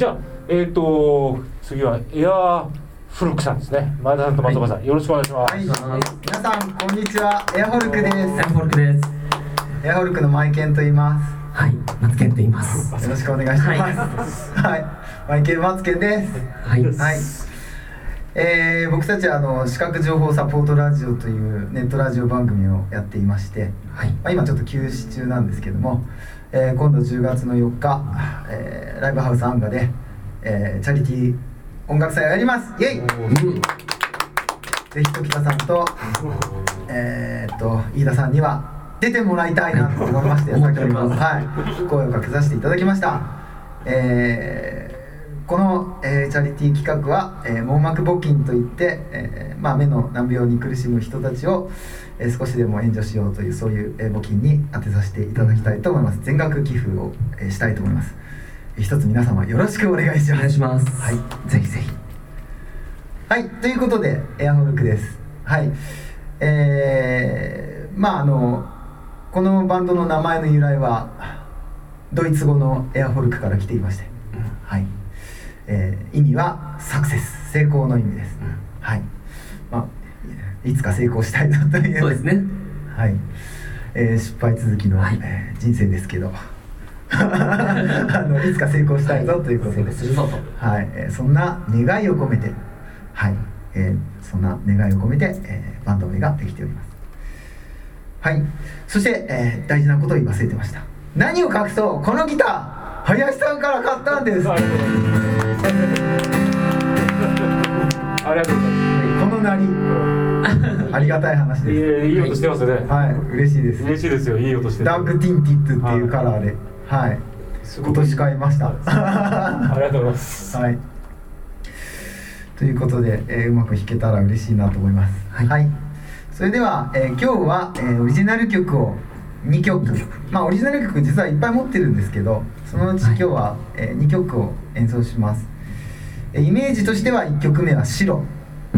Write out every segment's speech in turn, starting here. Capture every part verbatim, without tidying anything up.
じゃあえっと次はエアフルクさんですね。前田さんと松岡さん、はい、よろしくお願いします。 はい、皆さんこんにちは。エアホルクです。 エアホルクです。 エアホルクのマイケンと言います。 はい、マツケンと言います。 よろしくお願いします。はい、はい、マイケンマツケンです。 はい、 はい。えー、僕たちはあの視覚情報サポートラジオというネットラジオ番組をやっていまして、はい、まあ、今ちょっと休止中なんですけども、えー、今度じゅうがつのよっか、えー、ライブハウスアンガで、えー、チャリティー音楽祭をやります。イエイ、うん、ぜひ時田さんと、えー、っと飯田さんには出てもらいたいなと思いまして、先ほど、はい、声をかけさせていただきました。えーこの、えー、チャリティー企画は、えー、網膜募金といって、えーまあ、目の難病に苦しむ人たちを、えー、少しでも援助しようというそういう、えー、募金に当てさせていただきたいと思います。全額寄付を、えー、したいと思います。一つ皆様よろしくお願いします。 お願いします。 はい、 ぜひぜひ。 はい、ということでエアホルクです。はい、えー、まああのこのバンドの名前の由来はドイツ語のエアホルクから来ていまして、うん、はい、えー、意味はサクセス、成功の意味です。うん、はい、まあ、いつか成功したいなという、 そうですね、 はい、えー、失敗続きの、はい、えー、人生ですけどあのいつか成功したいぞということで、はい、 するぞと、 はい、えー、そんな願いを込めて、はい、えー、そんな願いを込めて、えー、バンド名ができております。はい、そして、えー、大事なことを言い忘れてました。何を隠そう、このギター林さんから買ったんです。ありがとうございます。 ありがとうございます。 このなりありがたい話です。 いい、いい音してますね。 はい、嬉しいです。 嬉しいですよ。いい音してる。 ダークティンティッドっていうカラーで、はい、はい、今年買いました。 ありがとうございます。 はい、ということで、えー、うまく弾けたら嬉しいなと思います。はい、はい、それでは、えー、今日は、えー、オリジナル曲をにきょく、まあオリジナル曲実はいっぱい持ってるんですけど、そのうち今日は、はい、えー、にきょくを演奏します。えー、イメージとしてはいっきょくめは白、うん、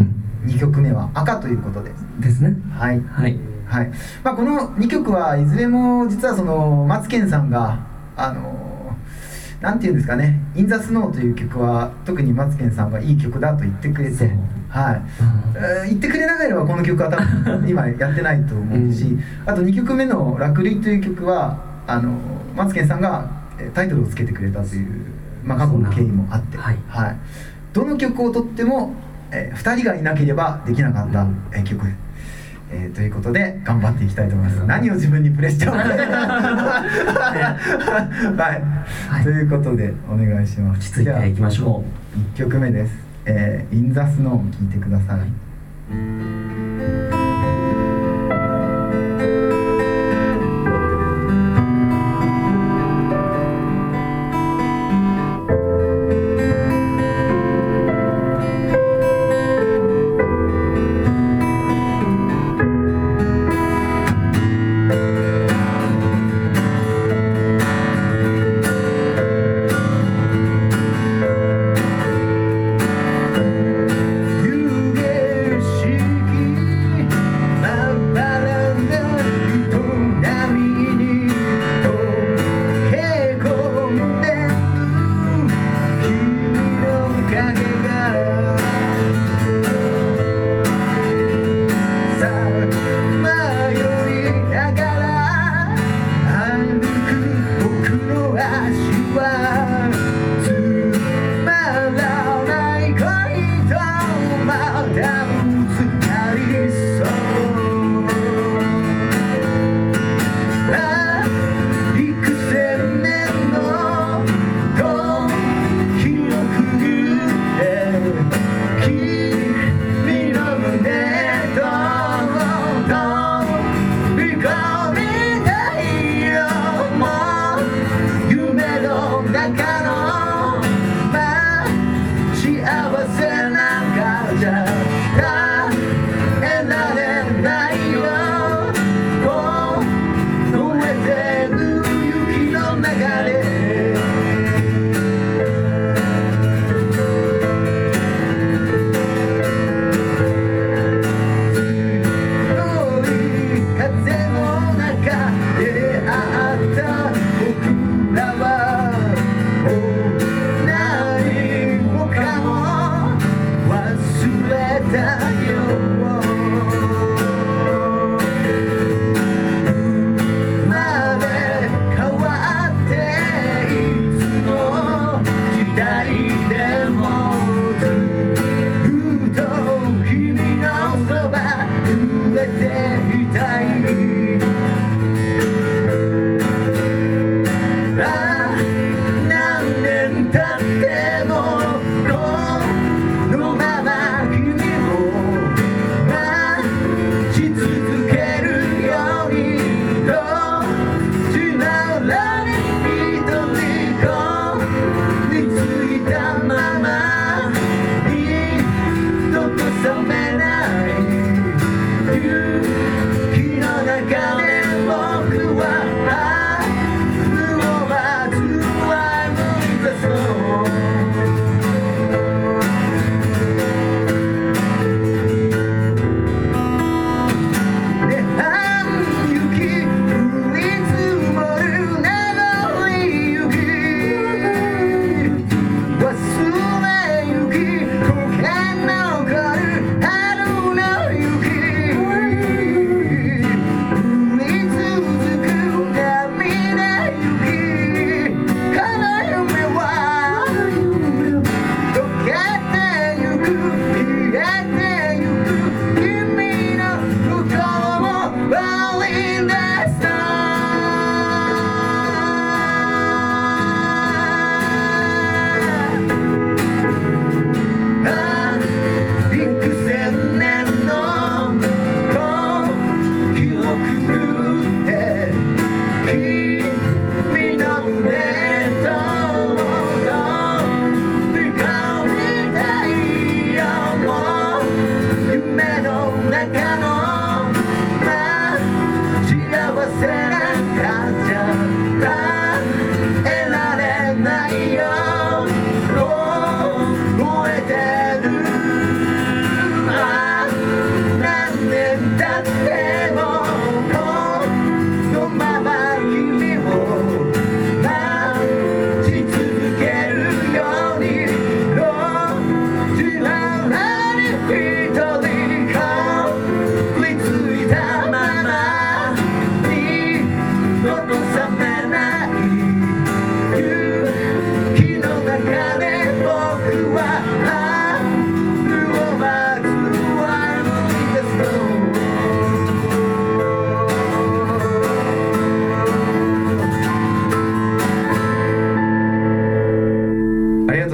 にきょくめは赤ということでですね。 はいはいはい、まあ、このにきょくはいずれも実はそのマツケンさんがあのなんていうんですかね、インザスノーという曲は特にマツケンさんがいい曲だと言ってくれて、はい、うん、えー、言ってくれなければこの曲は多分今やってないと思うし、うん、あとにきょくめの落雷という曲はあのマツケンさんがタイトルをつけてくれたという、まあ、過去の経緯もあって、はいはい、どの曲をとっても、えー、ふたりがいなければできなかった、うん、えー、曲、えー、ということで頑張っていきたいと思います。うん、何を自分にプレッシャーをはい、はい、ということでお願いします。 落ち着いていきましょう。いっきょくめです。えー、インザスノーを聴いてください。はい、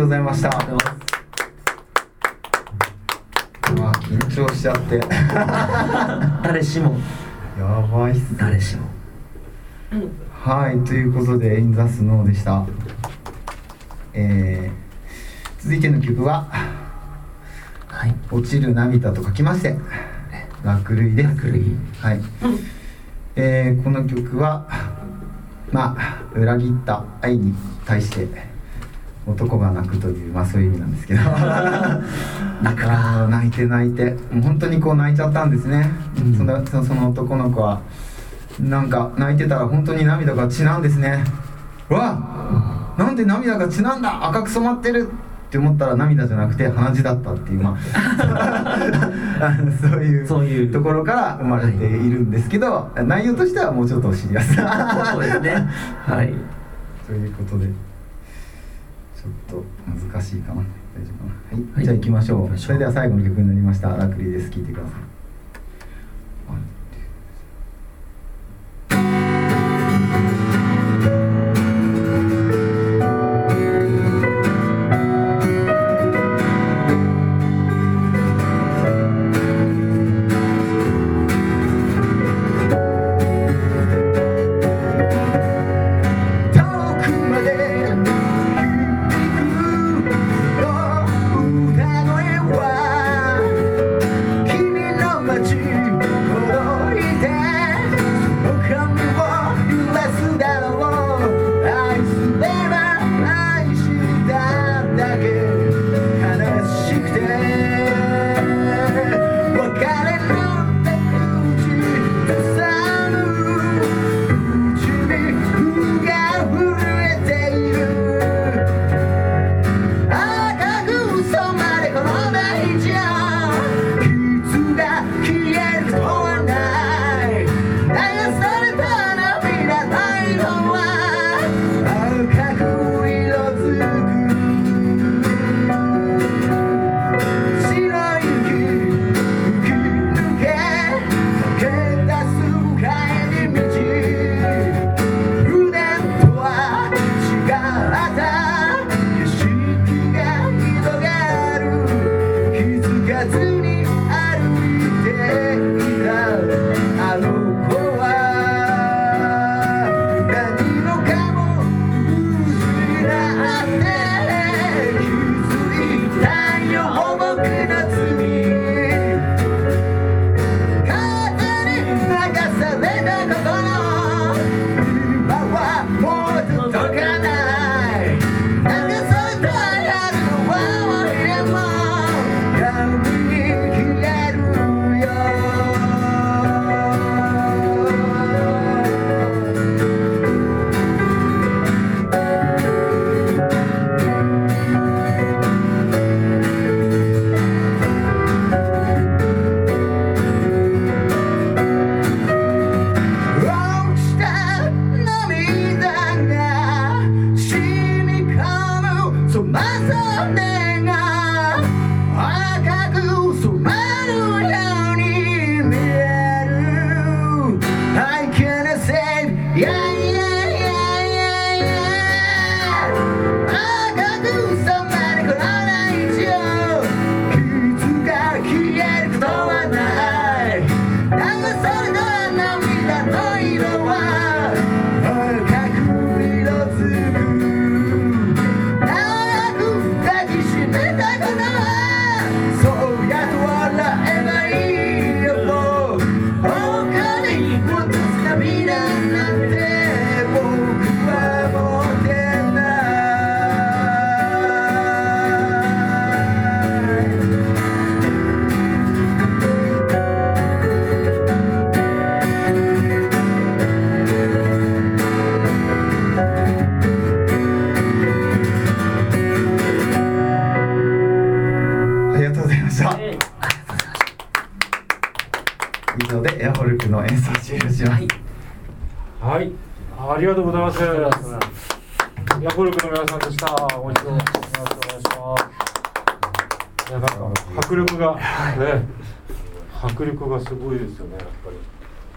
とうございました。 ありがとうございうわ緊張しちゃってます誰しもやばいっす。 誰しもはい、ということで「インザスノーでした。えー、続いての曲ははい 「落ちる涙」と書きまして落雷です。 落雷はい、えー、この曲はまあ裏切った愛に対して男が泣くという、まあ、そういう意味なんですけど泣くな泣いて泣いてもう本当にこう泣いちゃったんですね、うん、そのそのその男の子はなんか泣いてたら本当に涙が血なんですね。うわなんで涙が血なんだ赤く染まってるって思ったら涙じゃなくて鼻血だったっていう、まあ、そういうそういうところから生まれているんですけど、はい、内容としてはもうちょっとシリアスなそうですねはいということでちょっと難しいかな大丈夫かな、はいはい、じゃあ行きましょう。それでは最後の曲になりましたラクリです。聴いてください。以上でエアホルクの演奏終了します。 はい、ありがとうございます。エアホルクの皆さんでした。もう一度よろしくお願いします。いや、なんか迫力がね、迫力がすごいですよね、やっぱり。